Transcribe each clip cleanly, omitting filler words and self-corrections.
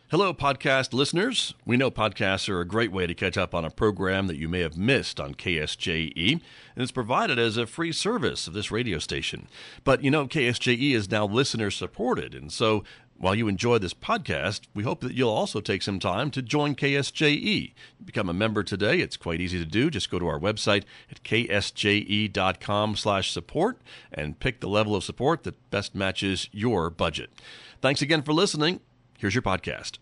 Hello, podcast listeners. We know podcasts are a great way to catch up on a program that you may have missed on KSJE, and it's provided as a free service of this radio station. But you know, KSJE is now listener-supported, and so while you enjoy this podcast, we hope that you'll also take some time to join KSJE. Become a member today. It's quite easy to do. Just go to our website at ksje.com/support and pick the level of support that best matches your budget. Thanks again for listening. Here's your podcast.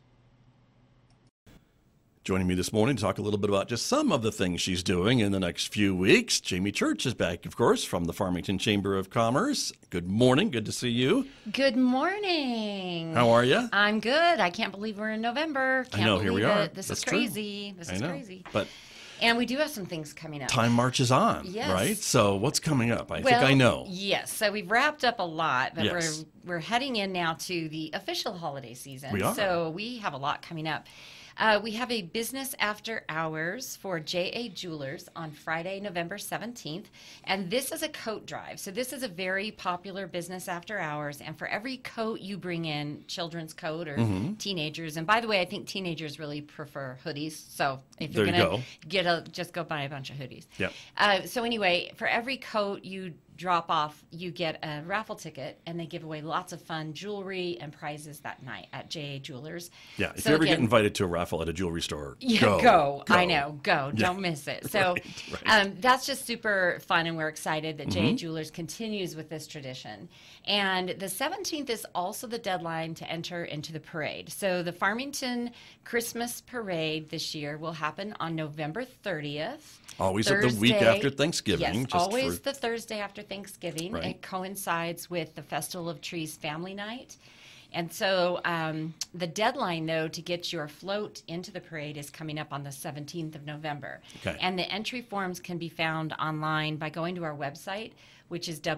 Joining me this morning to talk a little bit about just some of the things she's doing in the next few weeks, Jamie Church is back, of course, from the Farmington Chamber of Commerce. Good morning. Good to see you. Good morning. How are you? I'm good. I can't believe we're in November. I know. Here we are. This That's is crazy. True. This is crazy. But and we do have some things coming up. time marches on, yes. right? So what's coming up? I think I know. Yes. So we've wrapped up a lot, but Yes. we're heading in now to the official holiday season. We are. So we have a lot coming up. We have a business after hours for J.A. Jewelers on Friday, November 17th. And this is a coat drive. So this is a very popular business after hours. And for every coat you bring in, children's coat or teenagers. And by the way, I think teenagers really prefer hoodies. So if you're going to just go buy a bunch of hoodies. Yep. So anyway, for every coat you drop off, you get a raffle ticket, and they give away lots of fun jewelry and prizes that night at J.A. Jewelers. Yeah, if So you ever again, get invited to a raffle at a jewelry store, go. go. I know, go. Yeah. Don't miss it. So Right. that's just super fun, and we're excited that J.A. Jewelers continues with this tradition. And the 17th is also the deadline to enter into the parade. So the Farmington Christmas Parade this year will happen on November 30th. Always at the week Thursday. after Thanksgiving. Yes, just always for, the Thursday after Thanksgiving. Right. It coincides with the Festival of Trees Family Night. And so the deadline, though, to get your float into the parade is coming up on the 17th of November. Okay. And the entry forms can be found online by going to our website, which is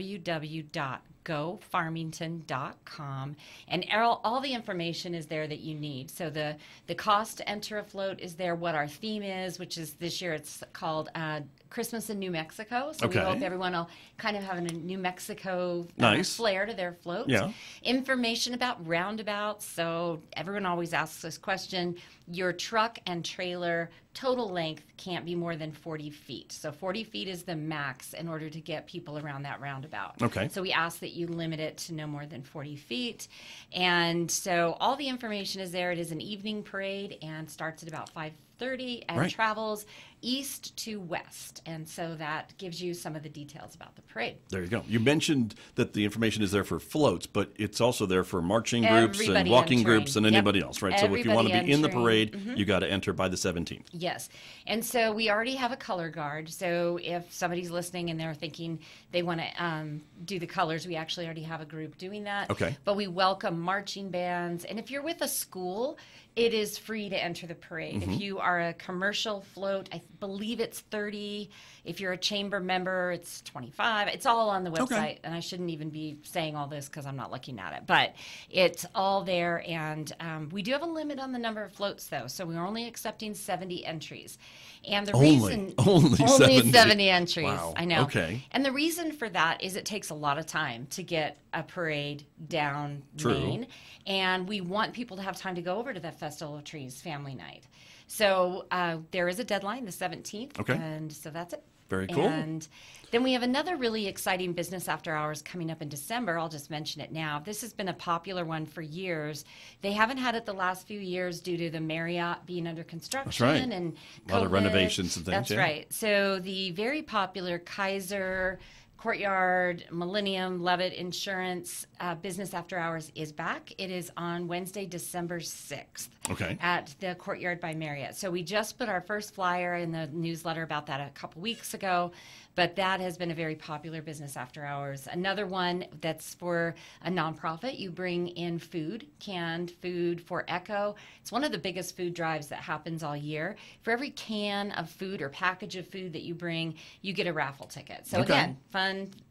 www.gofarmington.com. And all the information is there that you need. So the cost to enter a float is there, what our theme is, which is this year it's called Christmas in New Mexico. So Okay. we hope everyone will kind of have a New Mexico Nice. flair to their float. Yeah. Information about roundabouts. So everyone always asks this question. Your truck and trailer total length can't be more than 40 feet. So 40 feet is the max in order to get people around that roundabout. Okay. So we ask that you limit it to no more than 40 feet. And so all the information is there. It is an evening parade and starts at about 5:30 and Right. travels east to west. And so that gives you some of the details about the parade. There you go. You mentioned that the information is there for floats, but it's also there for marching groups and Everybody walking entering. groups and Yep. anybody else, right? So if you want to Everybody be in the entering. parade, you got to enter by the 17th. Yes. And so we already have a color guard. So if somebody's listening and they're thinking they want to do the colors, we actually already have a group doing that. Okay. But we welcome marching bands. And if you're with a school, it is free to enter the parade. If you are a commercial float, I believe it's 30. If you're a chamber member, it's 25. It's all on the website. Okay. And I shouldn't even be saying all this because I'm not looking at it. But it's all there. And we do have a limit on the number of floats, though. So we're only accepting 70 entries. And the reason Only 70. 70 entries. Wow. I know. Okay. And the reason for that is it takes a lot of time to get a parade down True. Main. And we want people to have time to go over to the Festival of Trees Family Night. So there is a deadline, the 17th. Okay. And so that's it. Very cool. And then we have another really exciting business after hours coming up in December. I'll just mention it now. This has been a popular one for years. They haven't had it the last few years due to the Marriott being under construction right. and A lot of COVID. renovations and things, That's yeah. right. So the very popular Kaiser, Courtyard, Millennium, Levitt Insurance Business After Hours is back. It is on Wednesday, December 6th Okay. at the Courtyard by Marriott. So we just put our first flyer in the newsletter about that a couple weeks ago, but that has been a very popular business after hours. Another one that's for a nonprofit. You bring in food, canned food for Echo. It's one of the biggest food drives that happens all year. For every can of food or package of food that you bring, you get a raffle ticket. So Okay. again, fun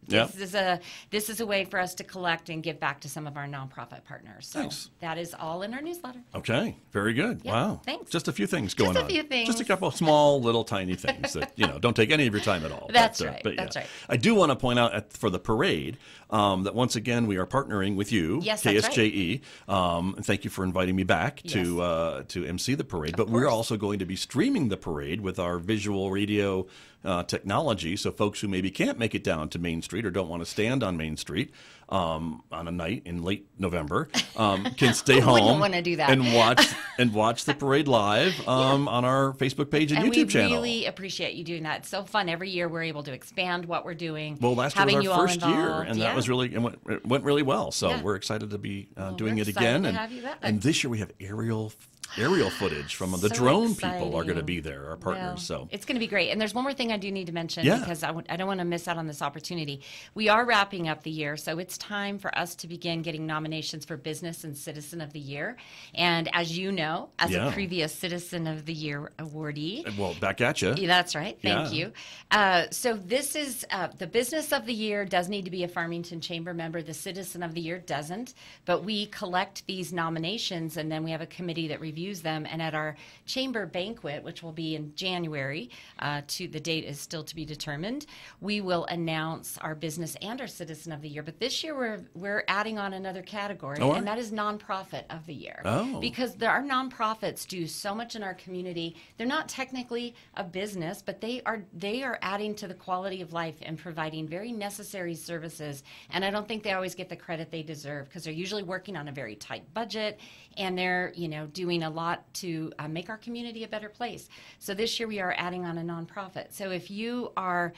Yeah. This is a way for us to collect and give back to some of our nonprofit partners. So Nice. that is all in our newsletter. Okay, very good. Yeah, Wow. thanks. Just a few things going on. Just a few things. Just a couple of small, little, tiny things that, don't take any of your time at all. That's right. That's right. I do want to point out for the parade that once again we are partnering with you, Yes, that's KSJE. And thank you for inviting me back to MC the parade. But we're also going to be streaming the parade with our visual radio technology, so folks who maybe can't make it down to Main Street or don't want to stand on Main Street on a night in late November can stay home want to do that? and watch the parade live on our Facebook page and YouTube channel. We really appreciate you doing that. It's so fun. Every year we're able to expand what we're doing. Well, last year was our first year, and that was really it went really well. So we're excited to be doing it again. And this year we have aerial footage from the drone people are going to be there, our partners. Well, so it's going to be great. And there's one more thing I do need to mention because I don't want to miss out on this opportunity. We are wrapping up the year, so it's time for us to begin getting nominations for Business and Citizen of the Year. And as you know, as a previous Citizen of the Year awardee. Well, back at you. That's right. Thank you. So this is the Business of the Year does need to be a Farmington Chamber member. The Citizen of the Year doesn't. But we collect these nominations, and then we have a committee that reviews them, and at our chamber banquet, which will be in January, the date is still to be determined, we will announce our Business and our Citizen of the Year. But this year we're adding on another category, and that is Nonprofit of the Year. Because our nonprofits do so much in our community. They're not technically a business, but they are adding to the quality of life and providing very necessary services. And I don't think they always get the credit they deserve because they're usually working on a very tight budget, and they're doing a lot to make our community a better place. So this year we are adding on a nonprofit. So if you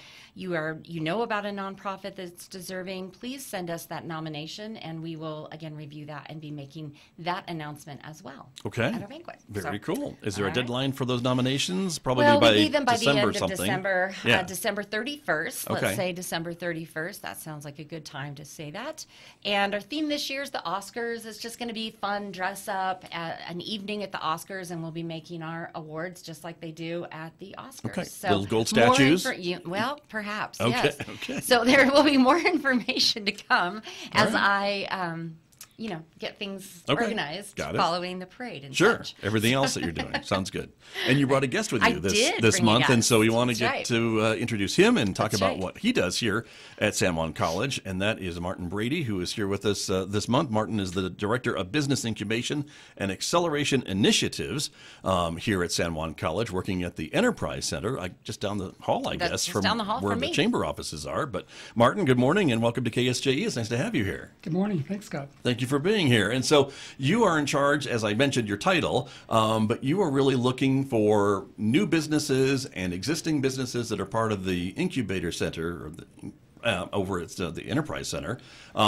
know about a nonprofit that's deserving, please send us that nomination, and we will again review that and be making that announcement as well. Okay. At our banquet. Very cool. Is there a deadline for those nominations? Probably we by need them by December the end of December. December 31st. Okay. Let's say December 31st. That sounds like a good time to say that. And our theme this year is the Oscars. It's just going to be fun, dress up, an evening at the Oscars, and we'll be making our awards just like they do at the Oscars. Okay. So little gold statues? Well, perhaps, okay. yes. Okay. So there will be more information to come as I get things organized following the parade and such. Everything else that you're doing. Sounds good. And you brought a guest with you this bring month, a and so we want to That's get right. to introduce him and talk That's about right. what he does here at San Juan College, and that is Martin Brady, who is here with us this month. Martin is the Director of Business Incubation and Acceleration Initiatives here at San Juan College, working at the Enterprise Center, just down the hall, I guess, just from down the hall where from the me. chamber offices are. But Martin, good morning, and welcome to KSJE. It's nice to have you here. Good morning. Thanks, Scott. Thank you for being here. And so you are in charge, as I mentioned, your title, but you are really looking for new businesses and existing businesses that are part of the Incubator Center or over at the Enterprise Center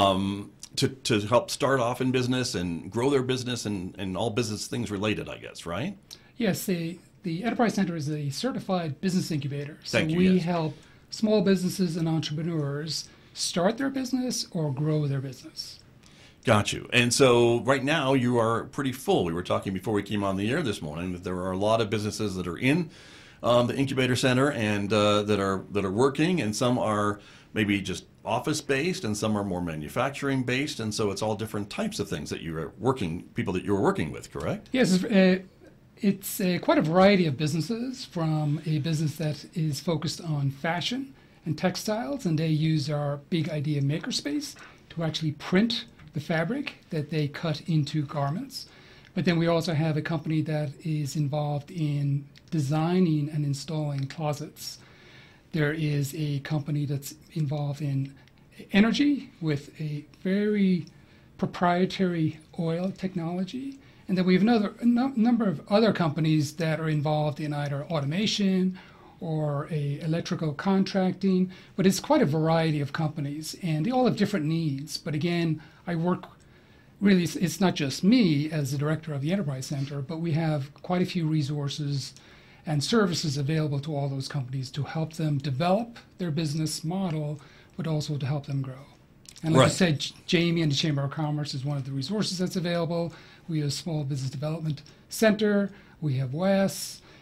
to help start off in business and grow their business and all business things related, I guess, right? Yes, the Enterprise Center is a certified business incubator. So Thank you, we yes. help small businesses and entrepreneurs start their business or grow their business. Got you. And so right now you are pretty full. We were talking before we came on the air this morning that there are a lot of businesses that are in the Incubator Center and that are working, and some are maybe just office based, and some are more manufacturing based, and so it's all different types of things that people that you're working with, correct? Yes, it's quite a variety of businesses, from a business that is focused on fashion and textiles, and they use our Big Idea Makerspace to actually print the fabric that they cut into garments. But then we also have a company that is involved in designing and installing closets. There is a company that's involved in energy with a very proprietary oil technology. And then we have a number of other companies that are involved in either automation or electrical contracting, but it's quite a variety of companies, and they all have different needs. But again, I work really, it's not just me as the director of the Enterprise Center, but we have quite a few resources and services available to all those companies to help them develop their business model, but also to help them grow. And like I said, Jamie and the Chamber of Commerce is one of the resources that's available. We have a Small Business Development Center. We have WES.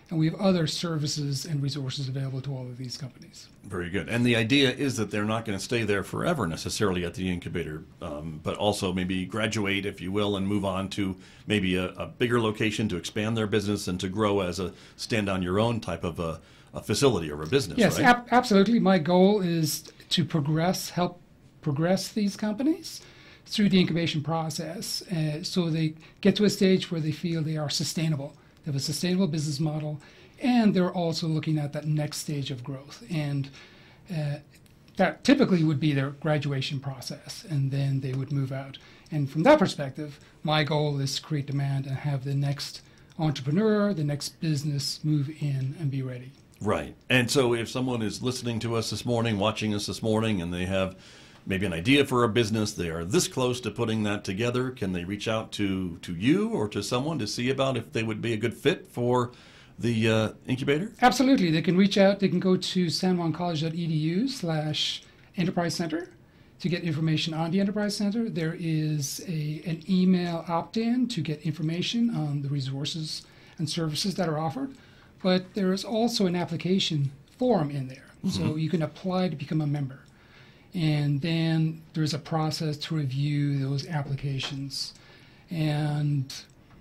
And we have other services and resources available to all of these companies. Very good. And the idea is that they're not going to stay there forever necessarily at the incubator, but also maybe graduate, if you will, and move on to maybe a bigger location to expand their business and to grow as a stand-on-your-own type of a facility or a business, yes, right? Absolutely. My goal is to help progress these companies through the incubation process so they get to a stage where they feel they are sustainable. They have a sustainable business model, and they're also looking at that next stage of growth. And that typically would be their graduation process, and then they would move out. And from that perspective, my goal is to create demand and have the next entrepreneur, the next business move in and be ready. Right. And so if someone is listening to us this morning, watching us this morning, and they have maybe an idea for a business, they are this close to putting that together, can they reach out to you or to someone to see about if they would be a good fit for the incubator? Absolutely. They can reach out. They can go to sanjuancollege.edu/enterprise center to get information on the Enterprise Center. There is an email opt-in to get information on the resources and services that are offered. But there is also an application form in there. Mm-hmm. So you can apply to become a member. And then there's a process to review those applications. And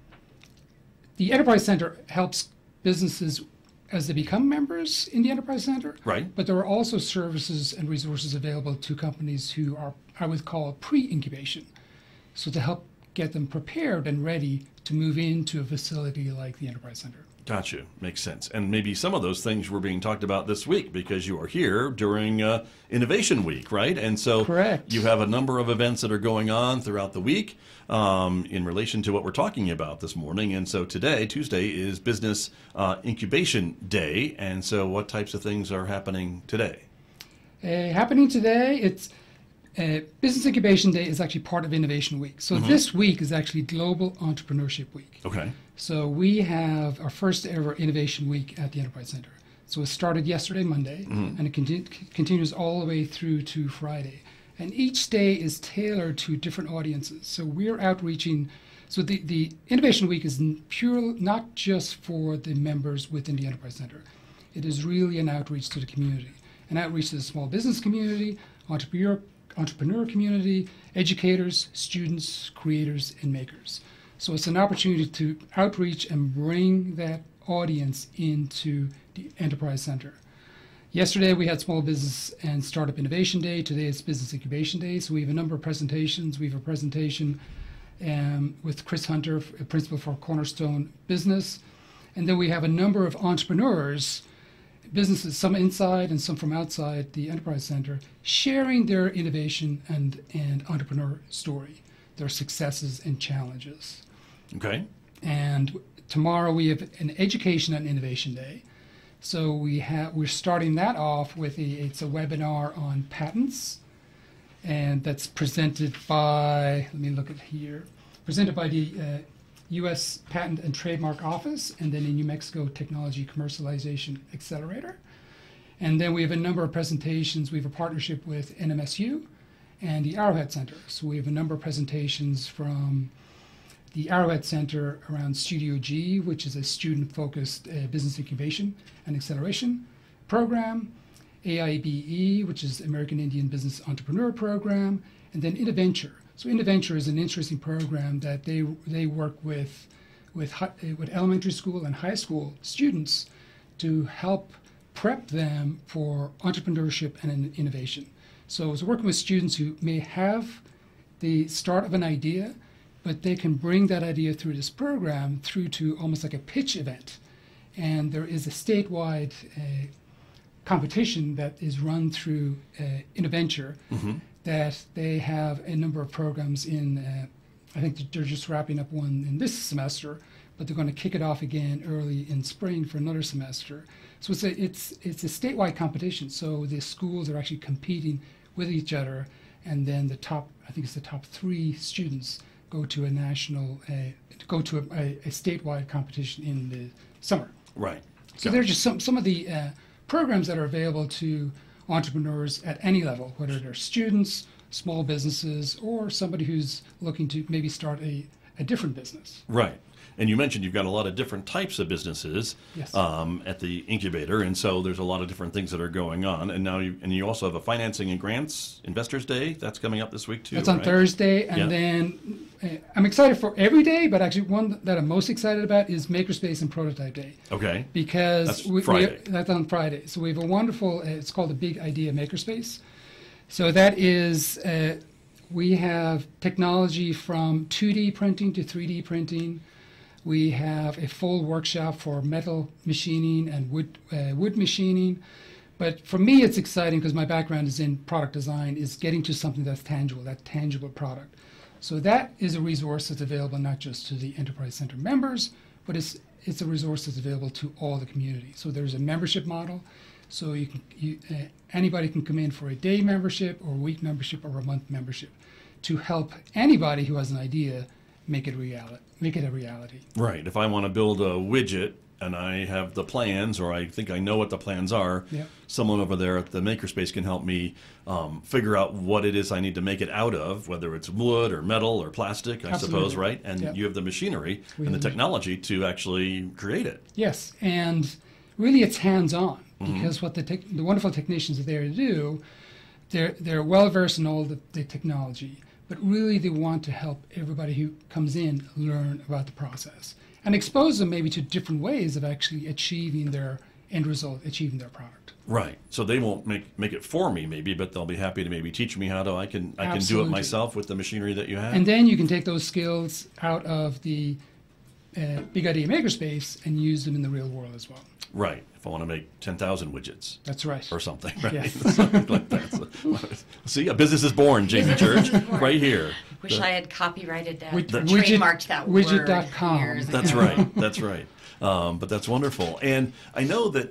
the Enterprise Center helps businesses as they become members in the Enterprise Center. Right. But there are also services and resources available to companies who are, I would call, pre-incubation. So to help get them prepared and ready to move into a facility like the Enterprise Center. Gotcha. Makes sense. And maybe some of those things were being talked about this week because you are here during Innovation Week, right? And so Correct. You have a number of events that are going on throughout the week in relation to what we're talking about this morning. And so today, Tuesday, is Business Incubation Day. And so what types of things are happening today? Happening today, it's Business Incubation Day is actually part of Innovation Week. So This week is actually Global Entrepreneurship Week. Okay. So we have our first ever Innovation Week at the Enterprise Center. So it started yesterday, Monday, and it continues all the way through to Friday. And each day is tailored to different audiences. So we're outreaching. So the Innovation Week is not just for the members within the Enterprise Center. It is really an outreach to the community, an outreach to the small business community, entrepreneur community, educators, students, creators, and makers. So it's an opportunity to outreach and bring that audience into the Enterprise Center. Yesterday we had Small Business and Startup Innovation Day. Today is Business Incubation Day. So we have a number of presentations. We have a presentation with Chris Hunter, principal for Cornerstone Business. And then we have a number of entrepreneurs, businesses, some inside and some from outside the Enterprise Center, sharing their innovation and entrepreneur story, their successes and challenges. Okay. And tomorrow we have an Education and Innovation Day. So we're starting that off with it's a webinar on patents, and that's presented by, let me look at here, presented by the U.S. Patent and Trademark Office, and then in New Mexico Technology Commercialization Accelerator. And then we have a number of presentations. We have a partnership with NMSU and the Arrowhead Center. So we have a number of presentations from the Arrowhead Center around Studio G, which is a student-focused business incubation and acceleration program, AIBE, which is American Indian Business Entrepreneur Program, and then Innoventure. So Innoventure is an interesting program that they work with elementary school and high school students to help prep them for entrepreneurship and innovation. So it's working with students who may have the start of an idea, but they can bring that idea through this program through to almost like a pitch event. And there is a statewide competition that is run through Innoventure that they have a number of programs in. I think they're just wrapping up one in this semester, but they're going to kick it off again early in spring for another semester. So it's a statewide competition. So the schools are actually competing with each other, and then the top 3 students go to a statewide competition in the summer. Right. So there's just some of the programs that are available to entrepreneurs at any level, whether they're students, small businesses, or somebody who's looking to maybe start a a different business. Right. And you mentioned you've got a lot of different types of businesses Yes. at the incubator, and so there's a lot of different things that are going on. And now you also have a financing and grants investors day that's coming up this week too. That's on right? Thursday, and Yeah. then I'm excited for every day, but actually one that I'm most excited about is Makerspace and Prototype Day. Okay. Because That's Friday. that's on Friday. So we have a wonderful, it's called the Big Idea Makerspace. So that is, we have technology from 2D printing to 3D printing. We have a full workshop for metal machining and wood machining. But for me, it's exciting because my background is in product design, is getting to something that's tangible, that tangible product. So that is a resource that's available not just to the Enterprise Center members, but it's a resource that's available to all the community. So there's a membership model. So anybody can come in for a day membership or a week membership or a month membership to help anybody who has an idea make it a reality. Right. If I want to build a widget and I have the plans, or I think I know what the plans are, Yeah. someone over there at the Makerspace can help me figure out what it is I need to make it out of, whether it's wood or metal or plastic, I suppose, Absolutely. right? And Yeah. you have the machinery We and the have- technology to actually create it. Yes, and really it's hands-on Mm-hmm. because what the wonderful technicians are there to do, they're well versed in all the technology, but really they want to help everybody who comes in learn about the process and expose them maybe to different ways of actually achieving their end result, achieving their product. Right. So they won't make it for me, maybe, but they'll be happy to maybe teach me how to. I can do it Absolutely. myself with the machinery that you have. And then you can take those skills out of the Big Idea Makerspace and use them in the real world as well. Right. If I want to make 10,000 widgets That's right. or something, right? Yes. Something like that. So, see, a business is born, Jamie Church, right here. Wish I had copyrighted that, Widget- trademarked that widget.com. word years ago. That's right. That's right. But that's wonderful. And I know that,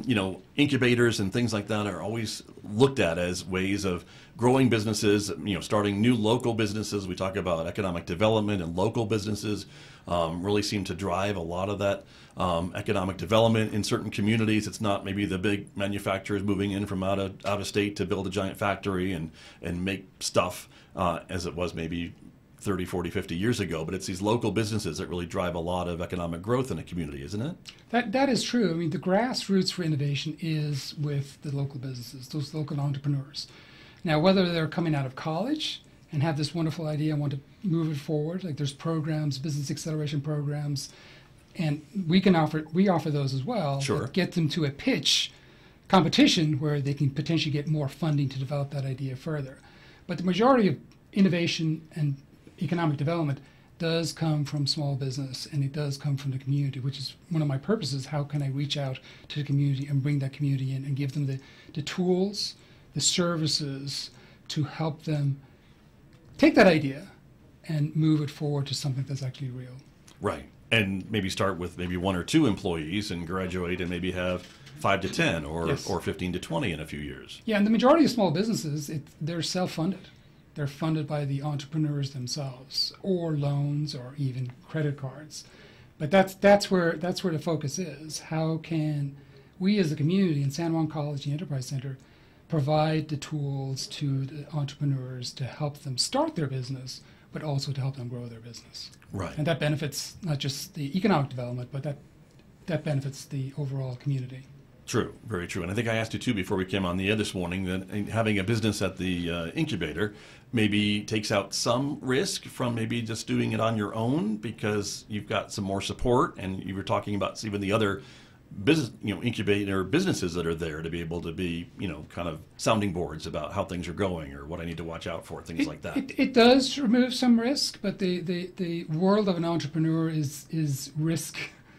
incubators and things like that are always looked at as ways of growing businesses, starting new local businesses. We talk about economic development, and local businesses really seem to drive a lot of that economic development in certain communities. It's not maybe the big manufacturers moving in from out of state to build a giant factory and make stuff as it was maybe 30, 40, 50 years ago, but it's these local businesses that really drive a lot of economic growth in a community, isn't it? That is true. I mean, the grassroots for innovation is with the local businesses, those local entrepreneurs. Now, whether they're coming out of college and have this wonderful idea and want to move it forward, like there's programs, business acceleration programs, and we offer those as well. Sure. That get them to a pitch competition where they can potentially get more funding to develop that idea further. But the majority of innovation and economic development does come from small business, and it does come from the community, which is one of my purposes. How can I reach out to the community and bring that community in and give them the tools, the services to help them take that idea and move it forward to something that's actually real. Right. And maybe start with maybe 1 or 2 employees and graduate and maybe have 5 to 10 or, Yes. or 15 to 20 in a few years. Yeah, and the majority of small businesses, they're self-funded. They're funded by the entrepreneurs themselves, or loans, or even credit cards. But that's where the focus is. How can we, as a community in San Juan College, the Enterprise Center, provide the tools to the entrepreneurs to help them start their business, but also to help them grow their business? Right. And that benefits not just the economic development, but that benefits the overall community. True, very true. And I think I asked you too before we came on the air this morning that having a business at the incubator maybe takes out some risk from maybe just doing it on your own because you've got some more support, and you were talking about even the other business, incubator businesses that are there to be able to be, kind of sounding boards about how things are going or what I need to watch out for, things like that. It does remove some risk, but the world of an entrepreneur is risk.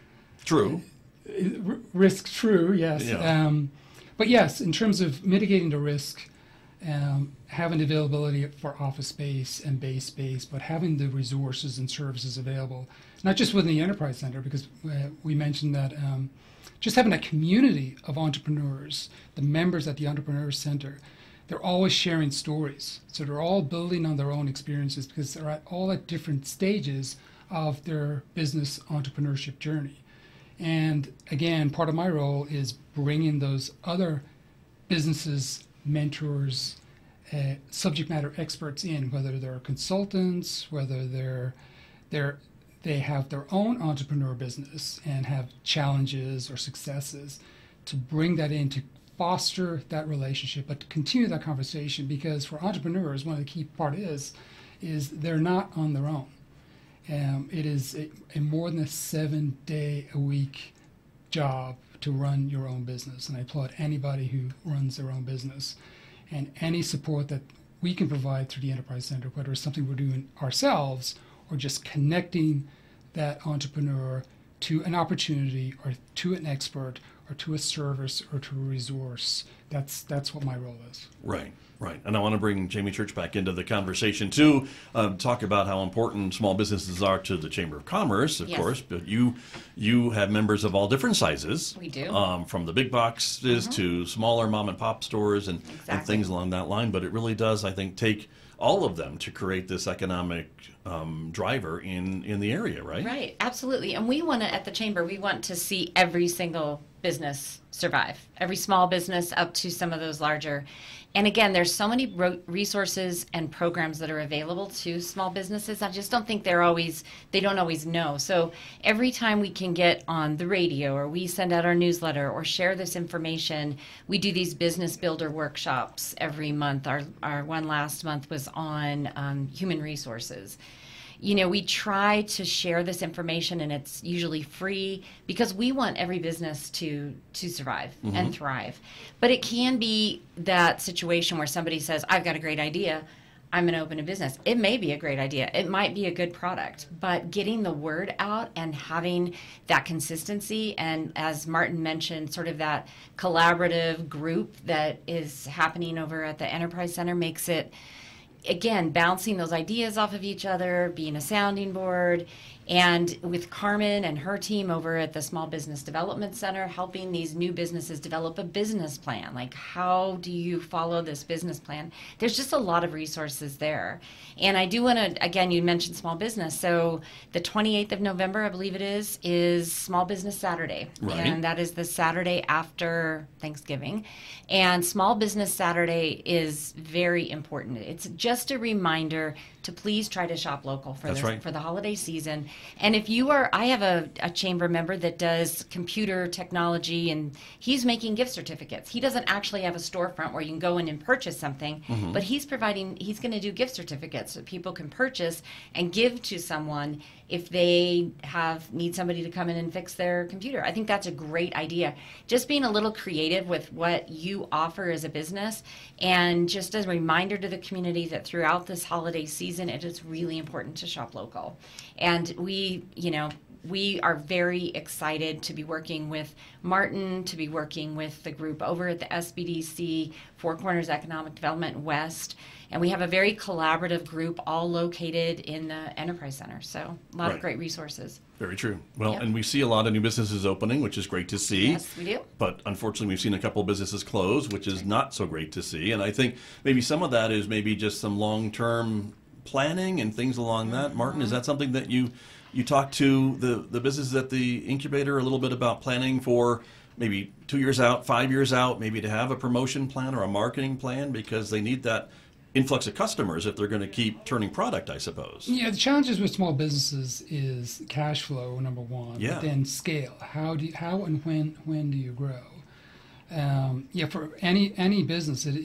True. Risk true, yes. Yeah. But yes, in terms of mitigating the risk, having the availability for office space and base space, but having the resources and services available, not just within the Enterprise Center, because we mentioned that just having a community of entrepreneurs, the members at the Entrepreneur Center, they're always sharing stories. So they're all building on their own experiences because they're all at different stages of their business entrepreneurship journey. And again, part of my role is bringing those other businesses, mentors, subject matter experts in, whether they're consultants, whether they're they have their own entrepreneur business and have challenges or successes, to bring that in, to foster that relationship, but to continue that conversation, because for entrepreneurs, one of the key part is they're not on their own. It is a more than a 7-day-a-week job to run your own business, and I applaud anybody who runs their own business. And any support that we can provide through the Enterprise Center, whether it's something we're doing ourselves or just connecting that entrepreneur to an opportunity or to an expert or to a service or to a resource, that's what my role is. Right. Right. And I want to bring Jamie Church back into the conversation too, talk about how important small businesses are to the Chamber of Commerce, of course, but you have members of all different sizes. We do. From the big boxes to smaller mom and pop stores and things along that line. But it really does, I think, take all of them to create this economic driver in the area, right? Right, absolutely. And we want to, at the Chamber, we want to see every single business survive, every small business up to some of those larger. And again, there's so many resources and programs that are available to small businesses. I just don't think they don't always know. So every time we can get on the radio or we send out our newsletter or share this information, we do these business builder workshops every month. Our one last month was on human resources. You know, we try to share this information, and it's usually free because we want every business to survive and thrive. But it can be that situation where somebody says, I've got a great idea, I'm going to open a business. It may be a great idea. It might be a good product, but getting the word out and having that consistency, and as Martin mentioned, sort of that collaborative group that is happening over at the Enterprise Center makes it, again, bouncing those ideas off of each other, being a sounding board, and with Carmen and her team over at the Small Business Development Center, helping these new businesses develop a business plan. Like, how do you follow this business plan? There's just a lot of resources there. And I do want to, again, you mentioned small business. So the 28th of November, I believe it is Small Business Saturday. Right. And that is the Saturday after Thanksgiving. And Small Business Saturday is very important. It's just a reminder to please try to shop local for the holiday season. And if you are, I have a chamber member that does computer technology, and he's making gift certificates. He doesn't actually have a storefront where you can go in and purchase something, but he's going to do gift certificates so people can purchase and give to someone if they need somebody to come in and fix their computer. I think that's a great idea. Just being a little creative with what you offer as a business, and just as a reminder to the community that throughout this holiday season, it is really important to shop local. And we are very excited to be working with Martin, to be working with the group over at the SBDC, Four Corners Economic Development West. And we have a very collaborative group all located in the Enterprise Center. So a lot of great resources. Very true. Well, and we see a lot of new businesses opening, which is great to see. Yes, we do. But unfortunately, we've seen a couple of businesses close, which is not so great to see. And I think maybe some of that is maybe just some long-term planning and things along that. Martin, is that something that you talk to the businesses at the incubator a little bit about planning for maybe 2 years out, 5 years out, maybe to have a promotion plan or a marketing plan, because they need that influx of customers if they're going to keep turning product, I suppose? Yeah, the challenges with small businesses is cash flow, number one, but then scale. How and when do you grow? For any business, it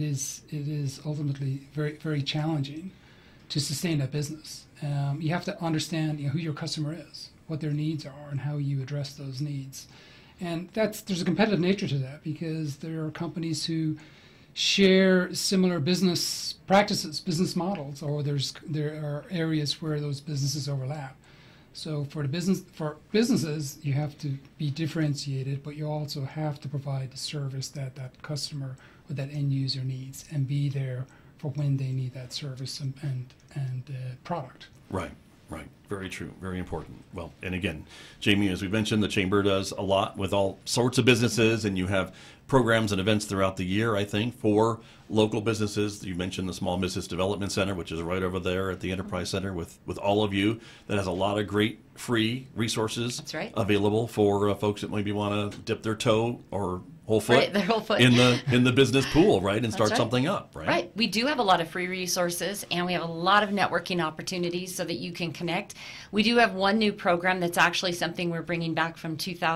is ultimately very, very challenging to sustain that business. You have to understand who your customer is, what their needs are, and how you address those needs. And there's a competitive nature to that, because there are companies who share similar business practices, business models, or there are areas where those businesses overlap. So for businesses, you have to be differentiated, but you also have to provide the service that customer or that end user needs, and be there for when they need that service and product. Right. Very true. Very important. Well, and again, Jamie, as we mentioned, the Chamber does a lot with all sorts of businesses, and you have programs and events throughout the year, I think, for local businesses. You mentioned the Small Business Development Center, which is right over there at the Enterprise Center with all of you, that has a lot of great free resources available for folks that maybe want to dip their toe or whole foot, Right, their whole foot. in the business pool, right, and start right. something up, right? Right. We do have a lot of free resources, and we have a lot of networking opportunities so that you can connect. We do have one new program that's actually something we're bringing back from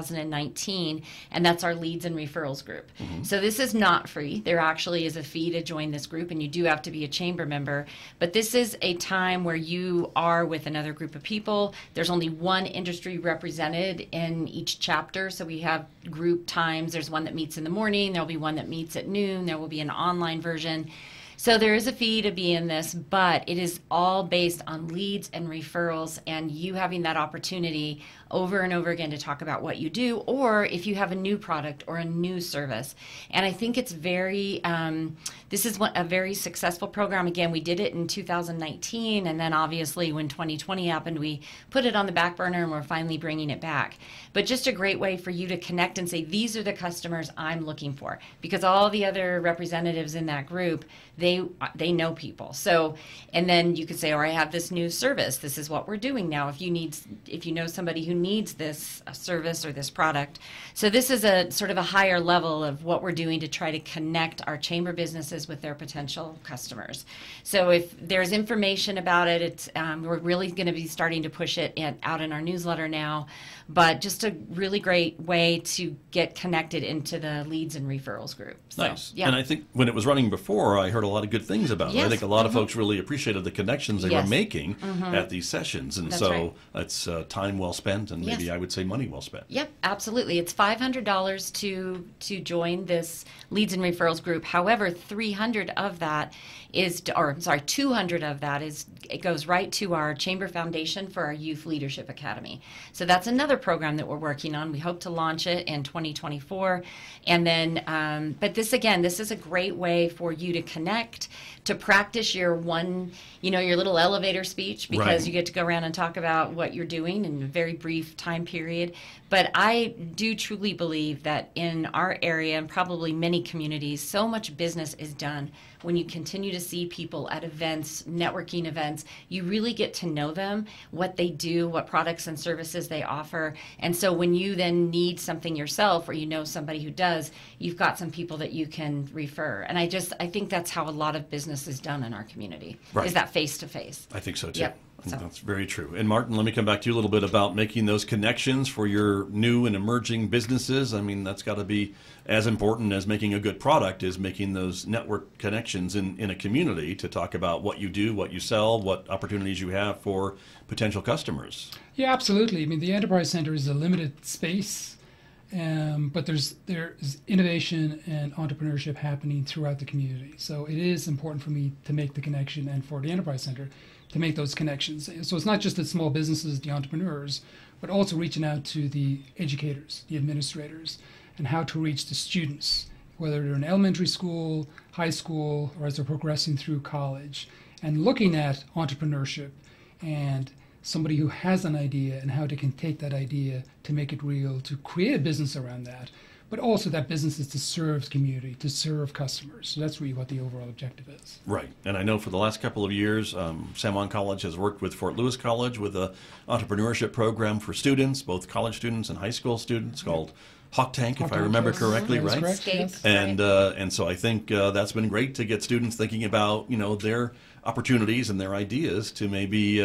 2019, and that's our leads and referrals group. So this is not free. There actually is a fee to join this group, and you do have to be a chamber member. But this is a time where you are with another group of people. There's only one industry represented in each chapter, so we have group times. There's one that meets in the morning. There'll be one that meets at noon. There will be an online version. So there is a fee to be in this, but it is all based on leads and referrals and you having that opportunity over and over again to talk about what you do, or if you have a new product or a new service. And I think it's very, this is a very successful program. Again, we did it in 2019, and then obviously when 2020 happened, we put it on the back burner and we're finally bringing it back. But just a great way for you to connect and say, these are the customers I'm looking for, because all the other representatives in that group, they know people. So, and then you could say, or I have this new service. This is what we're doing now. If you know somebody who needs this service or this product. So this is a sort of a higher level of what we're doing to try to connect our chamber businesses with their potential customers. So if there's information about it, it's we're really going to be starting to push it out in our newsletter now. But just a really great way to get connected into the leads and referrals group. So, Nice. Yeah. And I think when it was running before, I heard a lot of good things about it. I Yes. think a lot of folks really appreciated the connections they were Yes. making at these sessions. And That's so right. it's time well spent, and maybe Yes. I would say money well spent. Yep, absolutely. It's $500 to join this leads and referrals group. However, 300 of that is, or sorry, 200 of that is, it goes right to our Chamber Foundation for our Youth Leadership Academy. So that's another program that we're working on. We hope to launch it in 2024. And then, but this is a great way for you to connect, to practice your your little elevator speech, because Right. you get to go around and talk about what you're doing in a very brief time period. But I do truly believe that in our area, and probably many communities, so much business is done when you continue to see people at events, networking events. You really get to know them, what they do, what products and services they offer. And so when you then need something yourself, or you know somebody who does, you've got some people that you can refer. And I think that's how a lot of business is done in our community, Right. is that face-to-face. I think so too. Yep. I think So- that's very true. And Martin, let me come back to you a little bit about making those connections for your new and emerging businesses. I mean, that's got to be as important as making a good product, is making those network connections in a community to talk about what you do, what you sell, what opportunities you have for potential customers. Yeah, absolutely. I mean, the Enterprise Center is a limited space, but there's innovation and entrepreneurship happening throughout the community. So it is important for me to make the connection, and for the Enterprise Center to make those connections. So it's not just the small businesses, the entrepreneurs, but also reaching out to the educators, the administrators, and how to reach the students, whether they're in elementary school, high school, or as they're progressing through college, and looking at entrepreneurship and somebody who has an idea and how they can take that idea to make it real, to create a business around that, but also that business is to serve the community, to serve customers. So that's really what the overall objective is. Right. And I know for the last couple of years, San Juan College has worked with Fort Lewis College with a entrepreneurship program for students, both college students and high school students, called Hawk Tank, if I remember correctly, That is right? correct, Escape. yes. And so I think that's been great to get students thinking about their opportunities and their ideas to maybe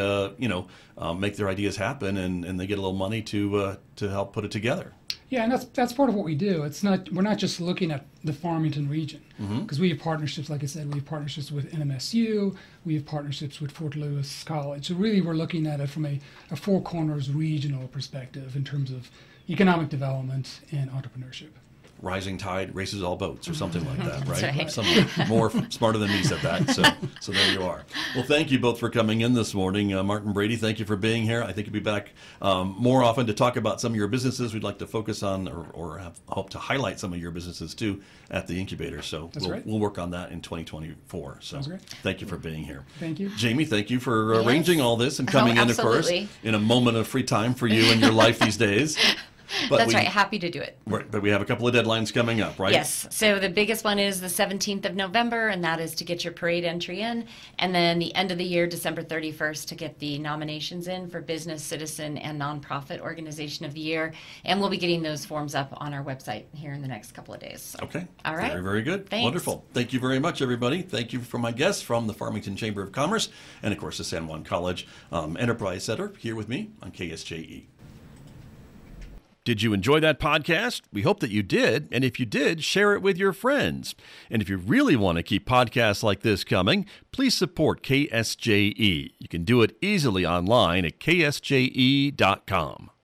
make their ideas happen, and they get a little money to help put it together. Yeah, and that's part of what we do. We're not just looking at the Farmington region, because we have partnerships, like I said, we have partnerships with NMSU, we have partnerships with Fort Lewis College. So really we're looking at it from a Four Corners regional perspective in terms of economic development and entrepreneurship. Rising tide raises all boats, or something like that, right? That's right. Someone more smarter than me said that. So there you are. Well, thank you both for coming in this morning. Martin Brady, thank you for being here. I think you'll be back more often to talk about some of your businesses. We'd like to focus on or hope to highlight some of your businesses too at the incubator. So we'll work on that in 2024. So Sounds great. thank you for being here. Thank you. Jamie, thank you for Yes. arranging all this and coming in, of course, absolutely. in a moment of free time for you in your life these days. That's right. Happy to do it. Right, but we have a couple of deadlines coming up, right? Yes. So the biggest one is the 17th of November, and that is to get your parade entry in. And then the end of the year, December 31st, to get the nominations in for Business, Citizen, and Nonprofit Organization of the Year. And we'll be getting those forms up on our website here in the next couple of days. So. Okay. All right. Very, very good. Thanks. Wonderful. Thank you very much, everybody. Thank you for my guests from the Farmington Chamber of Commerce and, of course, the San Juan College Enterprise Center here with me on KSJE. Did you enjoy that podcast? We hope that you did. And if you did, share it with your friends. And if you really want to keep podcasts like this coming, please support KSJE. You can do it easily online at ksje.com.